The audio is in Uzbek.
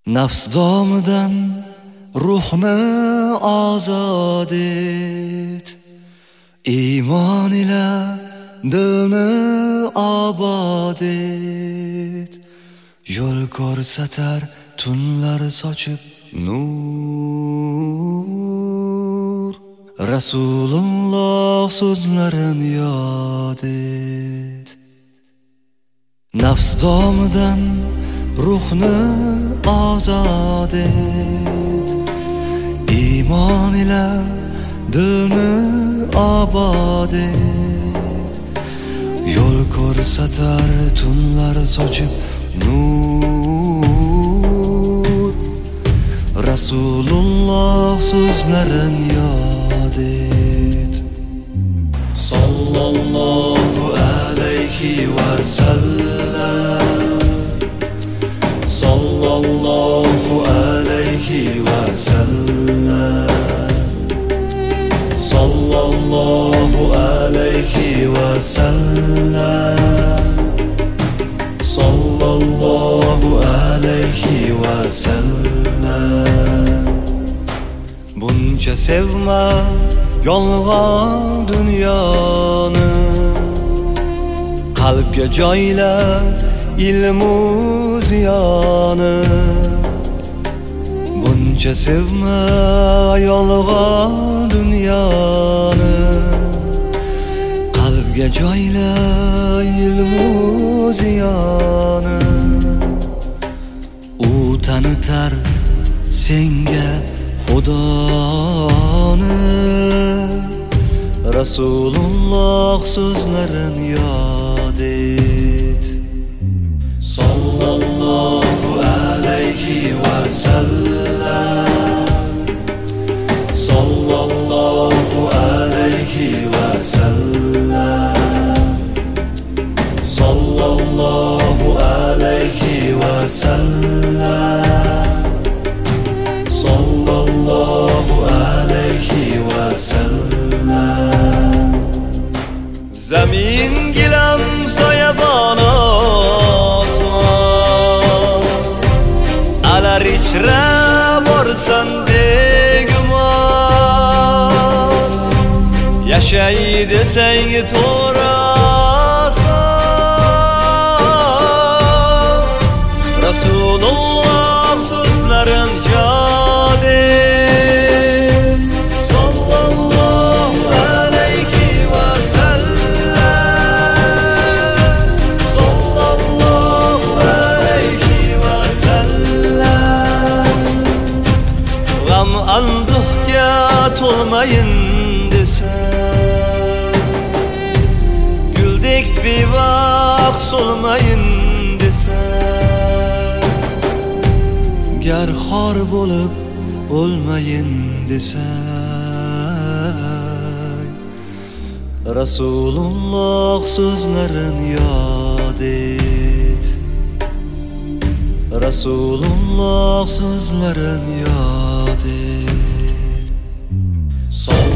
Nafs domidan ruhni ozod et, iymon ila dilni obod et. Yo'l ko'rsatar tunlar sochib nur, Rasululloh so'zlarin yod et. Nafs domidan ruhni ozod et, iymon ila dilni obod et. Yo'l ko'rsatar tunlar sochib nur, Rasululloh so'zlarin yod et. Sallallohu alayhi va sallam, sallallohu alayhi va sallam, sallallohu alayhi va sallam, sallallohu alayhi va sallam. Buncha sevma yolg'on dunyoni, qalbga joyla ilmu ziyoni. Buncha sevma yolg'on dunyoni, qalbga joyla ilmu ziyoni. U tanitar senga Xudoni, Rasululloh so'zlarin yod et. Sallallohu alayhi va sallam, sallallohu alayhi va sallam, sallallohu alayhi va sallam, sallallohu alayhi va sallam. Zamin gilam soyabon osmon, alar ichra borsan begumon. Yashay desang to'rasan, Rasululloh so'zlarin yod et. Sallallohu alayhi va sallam, sallallohu alayhi va sallam. G'am anduhga to'lmayin desa, guldek bevaqt so'lmayin desa, gar xor bo'lib o'lmayin desa, Rasululloh so'zlarin yod et. Rasululloh so'zlarin yod et.